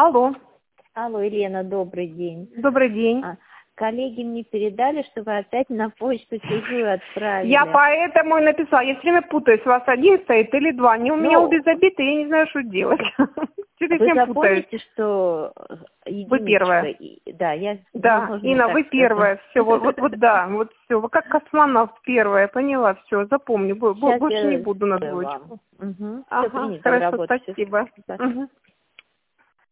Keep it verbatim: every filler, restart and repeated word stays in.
Алло. Алло, Елена, добрый день. Добрый день. А, коллеги мне передали, что вы опять на почту чужую отправили. Я поэтому и написала. Я все время путаюсь, у вас один стоит или два. Они у меня Ну, обе забиты, я не знаю, что делать. Что-то Вы всем путаюсь. запомните, что единичка, Вы первая. и- да, я, Да, можно Инна, так вы сказать. первая. Все, вот, вот, вот да, вот все. Вы как космонавт первая, поняла, все, запомню. Бо- бо- Сейчас Больше не я буду на сделаю двоечку. вам. Угу. Все, Ага, принято в хорошо, работу. Всё, спасибо. спасибо. Мгм.